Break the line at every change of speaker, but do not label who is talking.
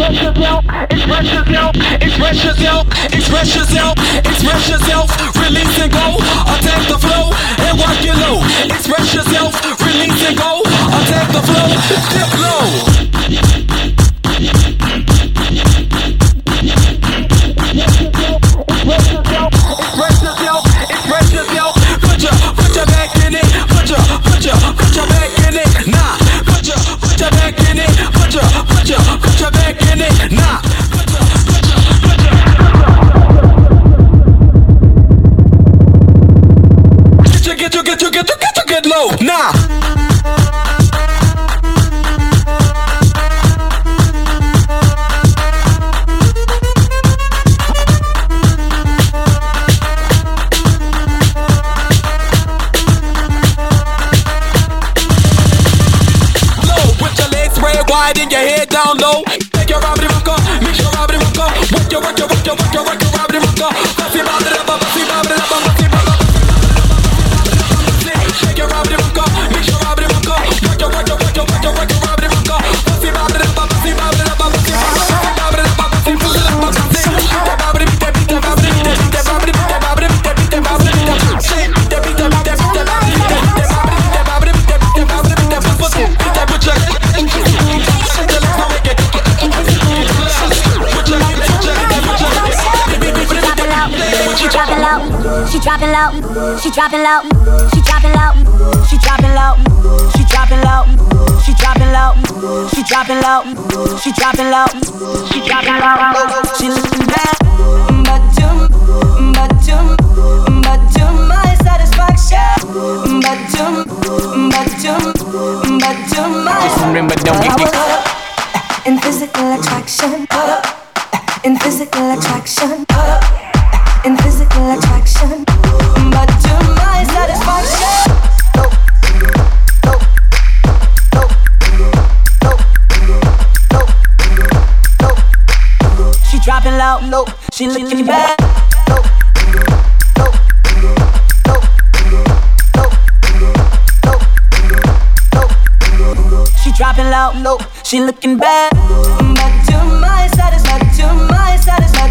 express yourself, release and go, attack the flow and work it low. Express yourself, release and go, attack the flow, dip low. Express yourself, put your back in it, put your back in it, nah, put your back in it, put your back in it, nah, get low, nah. Wide and your head down low. Take your Robert Rocker, mix your Robert Rocker. Work your Robert Rocker. Buffy Robert up, Buffy Robert up, Buffy Robert up. Take your Robert Rocker, mix your Robert Rocker. Work your Robert Rocker. Buffy Robert up, Buffy Robert up, Buffy Robert up, Buffy Robert
She dropping low, she dropping low, she dropping low, she dropping low, she dropping low, she dropping low, she dropping low, she dropping low, she dropping low. She looking bad, but to my satisfaction, but to my.
Remember, don't get kicked.
In physical attraction, in physical attraction. In physical attraction, but to my satisfaction. She dropping low, she looking bad. She dropping low, she looking bad, but to my satisfaction.